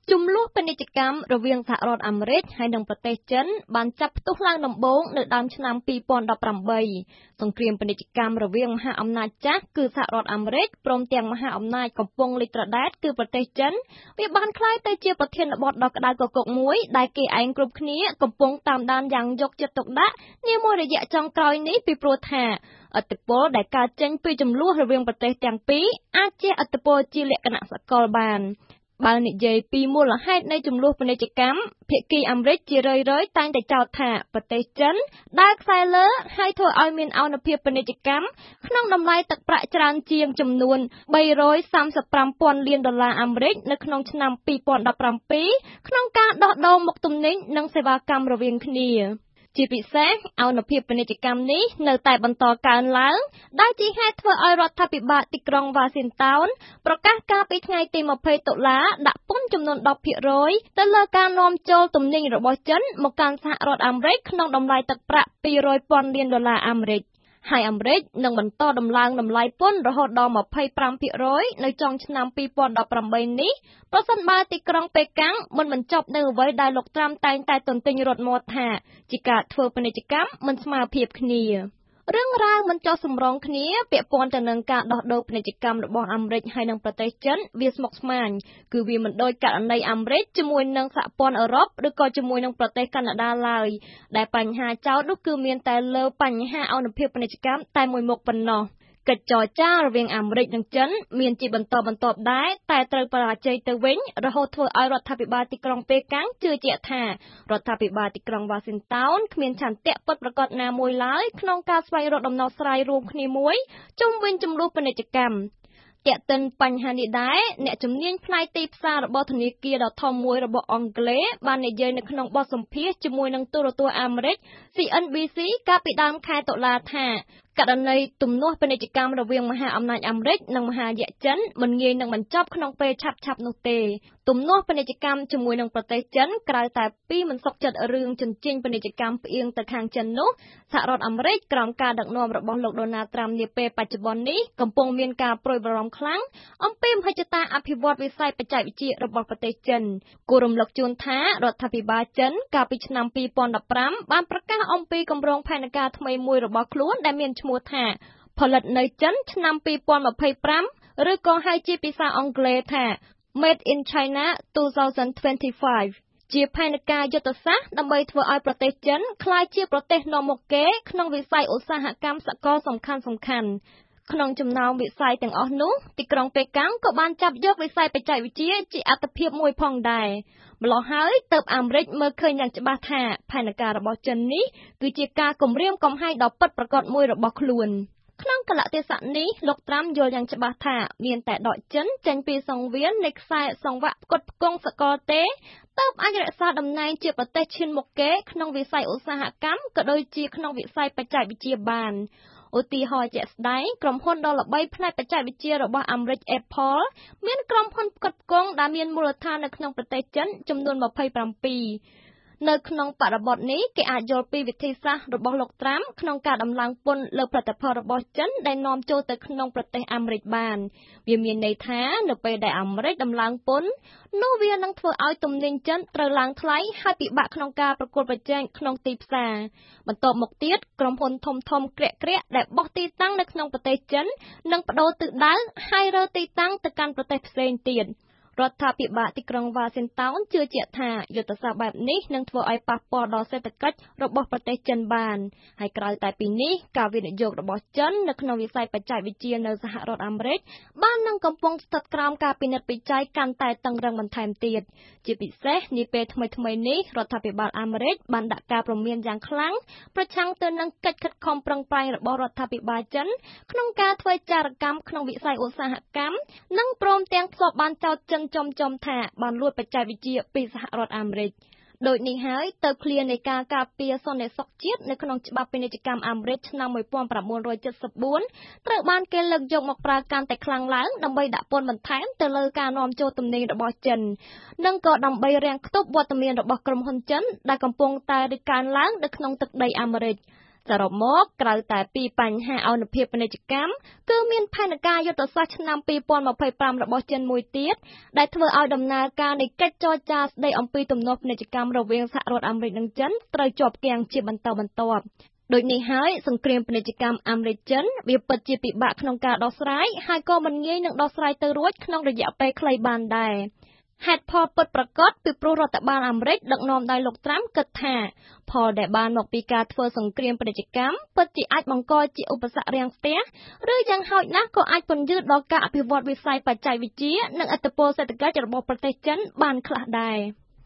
ជំលោះពាណិជ្ជកម្មរវាងសហរដ្ឋអាមេរិកហើយនិងប្រទេសចិនបានចាប់ផ្ទុះឡើងដំបូងនៅដើមឆ្នាំ2018សង្គ្រាមពាណិជ្ជកម្មរវាងមហាអំណាចចាស់គឺសហរដ្ឋអាមេរិកព្រមទាំងមហាអំណាចកំពុងលេចត្រដែតគឺប្រទេសចិនវាបានក្លាយទៅជាប្រធានបទដ៏ក្តៅគគុកមួយដែលគេឯងគ្រប់គ្នាកំពុងតាមដានយ៉ាងយកចិត្តទុកដាក់នាមួយរយៈចុងក្រោយនេះពីព្រោះថាឥទ្ធិពលដែលកើតចេញពីចំនួនរវាងប្រទេសទាំងពីរអាចជាឥទ្ធិពលជាលក្ខណៈសកលបានបើនិយាយពីមូលហេតុនៃចំនួនពាណិជ្ជកម្មភាគីអាមេរិកជារឿយៗតែងតែចោទថាប្រទេសចិនដើរខ្សែលើហើយធ្វើឲ្យមានអនុភាពពាណិជ្ជកម្មក្នុងតម្លៃទឹកប្រាក់ច្រើនជាងចំនួន$335 លានអាមេរិកនៅក្នុងឆ្នាំ2017ក្នុងការដោះដូរមុខទំនិញនិងសេវាកម្មរវាងគ្នាជាពិសេសអនុភាពពាណិជ្ជកម្មនេះនៅតែបន្តកើនឡើងដែលជាហេតុធ្វើឲ្យរដ្ឋាភិបាលទីក្រុងវ៉ាស៊ីនតោនប្រកាសកាលពីថ្ងៃទី20តុលាដាក់ពន្ធចំនួន 10% ទៅលើការនាំចូលទំនិញរបស់ចិនមកកាន់សហរដ្ឋអាមេរិកក្នុងតម្លៃទឹកប្រាក់$200,000 លានអាមេរិកហើយអាមេរិកនឹងបន្តដំឡើងតម្លៃពន្ធរហូតដល់ 25% នៅចុងឆ្នាំ2018នេះប្រសិនបើទីក្រុងប៉េកាំងមិនបញ្ចប់នៅអ្វីដែលលោកត្រាំតែងតែទន្ទិញរត់មាត់ថាជាការធ្វើពាណិជ្ជកម្មមិនស្មើភាពគ្នារឿងរ៉ាវមិនចុះសម្រុងគ្នាពាក់ព័ន្ធទៅនឹងការដោះដូរពាណិជ្ជកម្មរបស់អាមេរិកហើយនិងប្រទេសចិនវាស្មុគស្មាញគឺវាមិនដូចករណីអាមេរិកជាមួយនឹងសហព័ន្ធអឺរ៉ុបឬក៏ជាមួយនឹងប្រទេសកាណាដាឡើយដែលបញ្ហាចោទនោះគឺមានតែលើបញ្ហាអនុភាពពាណិជ្ជកម្មតែមួយមុខប៉ុណ្ណោះកិច្ចចរចារវាងអាមេរិកនិងចិនមានជាបន្តបន្ទាប់ដែរតែត្រូវបរាជ័យទៅវិញរហូតធ្វើឲ្យរដ្ឋាភិបាលទីក្រុងប៉េកាំងជឿជាក់ថារដ្ឋាភិបាលទីក្រុងវ៉ាស៊ីនតោនគ្មានឆន្ទៈពិតប្រាកដណាមួយឡើយក្នុងការស្វែងរកដំណោះស្រាយរួមគ្នាមួយជុំវិញចំនួនពាណិជ្ជកម្មទាក់ទិនបញ្ហានេះដែរអ្នកជំនាញផ្នែកទីផ្សាររបស់ធនាគារដ៏ធំមួយរបស់អង់គ្លេសបាននិយាយនៅក្នុងបទសម្ភាសន៍ជាមួយនឹងទូរទស្សន៍អាមេរិក CNBC កាលពីដើមខែតុលាថាករណីទំនាស់ពាណិជ្ជកម្មរវាងមហាអំណាចអាមេរិកនិងមហាយៈចិនមិនងាយនឹងបញ្ចប់ក្នុងពេលឆាប់ៗនោះទេទំនាស់ពាណិជ្ជកម្មជាមួយនឹងប្រទេសចិនក្រៅតែពីមិនសុខចិត្តរឿងជញ្ជីងពាណិជ្ជកម្មផ្អៀងទៅខាងចិននោះសហរដ្ឋអាមេរិកក្រោមការដឹកនាំរបស់លោកដូណាល់ត្រាំនាពេលបច្ចុប្បន្ននេះកំពុងមានការព្រួយបារម្ភខ្លាំងអំពីមហិច្ឆតាអភិវឌ្ឍវិស័យបច្ចេកវិទ្យារបស់ប្រទេសចិនគួររំលឹកជូនថារដ្ឋាភិបាលចិនកាលពីឆ្នាំ2015បានប្រកាសអំពីគម្រោងផែនការថ្មីមួយរបស់ខ្លួនដែលមានឈ្មោះថាផលិតនៅចិនឆ្នាំ2025ឬក៏ហៅជាភាសាអង់គ្លេសថា Made in China 2025ជាផែនការយុទ្ធសាស្ត្រដើម្បីធ្វើឲ្យប្រទេសចិនក្លាយជាប្រទេសនាំមុខគេក្នុងវិស័យឧស្សាហកម្មសកលសំខាន់ៗក្នុងចំណោមវិស័យទាំងអស់នោះទីក្រុងប៉េកាំងក៏បានចាប់យកវិស័យបច្ចេកវិទ្យាជាអាទិភាពមួយផងដែរម្ល៉េះហើយទើបអាមេរិកមើលឃើញយ៉ាងច្បាស់ថាផែនការរបស់ចិននេះគឺជាការគំរាមកំហែងដ៏ពិតប្រាកដមួយរបស់ខ្លួនក្នុងកលៈទេសៈនេះលោកត្រាំយល់យ៉ាងច្បាស់ថាមានតែដកចិនចេញពីសង្វៀននៃខ្សែសង្វាក់ផ្គត់ផ្គង់សកលទេទើបអាចរក្សាតំណែងជាប្រទេសឈានមុខគេក្នុងវិស័យឧស្សាហកម្មក៏ដូចជាក្នុងវិស័យបច្ចេកវិទ្យាបានឧទាហរណ៍ជាក់ស្ដែងក្រុមហ៊ុនដ៏ល្បីផ្នែកបច្ចេកវិទ្យារបស់អាមេរិក Apple មានក្រុមហ៊ុនផ្គត់ផ្គង់ដែលមានមូលដ្ឋាននៅក្នុងប្រទេសចិនចំនួន27នៅក្នុងបរិបទនេះគេអាចយល់ពីវិធីសាស្ត្ររបស់លោកត្រាំក្នុងការដំឡើងពន្ធលើផលិតផលរបស់ចិនដែលនាំចូលទៅក្នុងប្រទេសអាមេរិកបានវាមានន័យថានៅពេលដែលអាមេរិកដំឡើងពន្ធនោះវានឹងធ្វើឲ្យទំនិញចិនត្រូវឡើងថ្លៃហើយពិបាកក្នុងការប្រកួតប្រជែងក្នុងទីផ្សារបន្ទាប់មកទៀតក្រុមហ៊ុនធំៗក្រាក់ៗដែលបោះទីតាំងនៅក្នុងប្រទេសចិននឹងបដូរទិសដៅហើយរើទីតាំងទៅកាន់ប្រទេសផ្សេងទៀតរដ្ឋាភិបាលទីក្រុងវ៉ាស៊ីនតោនជឿជាក់ថាយុទ្ធសាស្ត្របែបនេះនឹងធ្វើឲ្យប៉ះពាល់ដល់សេដ្ឋកិច្ចរបស់ប្រទេសចិនបានហើយក្រៅតែពីនេះការវិនិយោគរបស់ចិននៅក្នុងវិស័យបច្ចេកវិទ្យានៅសហរដ្ឋអាមេរិកបាននឹងកំពុងស្ថិតក្រោមការពិនិត្យវិจัยកាន់តែតឹងរ៉ឹងបន្ថែមទៀតជាពិសេសនាពេលថ្មីៗនេះរដ្ឋាភិបាលអាមេរិកបានដាក់ការព្រមានយ៉ាងខ្លាំងប្រឆាំងទៅនឹងកិច្ចខិតខំប្រឹងប្រែងរបស់រដ្ឋាភិបាលចិនក្នុងការធ្វើចារកម្មក្នុងវិស័យឧស្សាហកម្មនិងព្រមទាំងធ្លាប់បានចោទចិនចំថាបានលួចបច្ចេកវិទ្យាពីសហរដ្ឋអាមេរិកដូចនេះហើយទៅឃ្លានៃការការពារសន្តិសុខជាតិនៅក្នុងច្បាប់ពាណិជ្ជកម្មអាមេរិកឆ្នាំ1974ត្រូវបានគេលើកយកមកប្រើកាន់តែខ្លាំងឡើងដើម្បីដាក់ពន្ធបន្ថែមទៅលើការនាំចូលទំនិញរបស់ចិននិងក៏ដើម្បីរាំងខ្ទប់វត្តមានរបស់ក្រុមហ៊ុនចិនដែលកំពុងតែរីកកើនឡើងនៅក្នុងទឹកដីអាមេរិកសរុបមកក្រៅតែពីបញ្ហាអនុភាពពាណិជ្ជកម្មគឺមានផែនការយុទ្ធសាស្ត្រឆ្នាំ2025របស់ចិនមួយទៀតដែលធ្វើឲ្យដំណើរការនៃកិច្ចចរចាស្តីអំពីទំនាស់ពាណិជ្ជកម្មរវាងសហរដ្ឋអាមេរិកនិងចិនត្រូវជាប់គាំងជាបន្តបន្ទាប់ដូចនេះហើយសង្គ្រាមពាណិជ្ជកម្មអាមេរិកចិនវាពិតជាពិបាកក្នុងការដោះស្រាយហើយក៏មិនងាយនឹងដោះស្រាយទៅរួចក្នុងរយៈពេលខ្លីបានដែរហេតុផលពិតប្រាកដពីព្រោះរដ្ឋបាលអាមេរិកដឹកនាំដោយលោកត្រាំគិតថាផលដែលបានមកពីការធ្វើសង្គ្រាមពាណិជ្ជកម្មពិតជាអាចបង្កជាឧបសគ្គរាំងស្ទះឬយ៉ាងហោចណាស់ក៏អាចពន្យឺតដល់ការអភិវឌ្ឍវិស័យបច្ចេកវិទ្យានិងឥទ្ធិពលសេដ្ឋកិច្ចរបស់ប្រទេសចិនបានខ្លះដែរ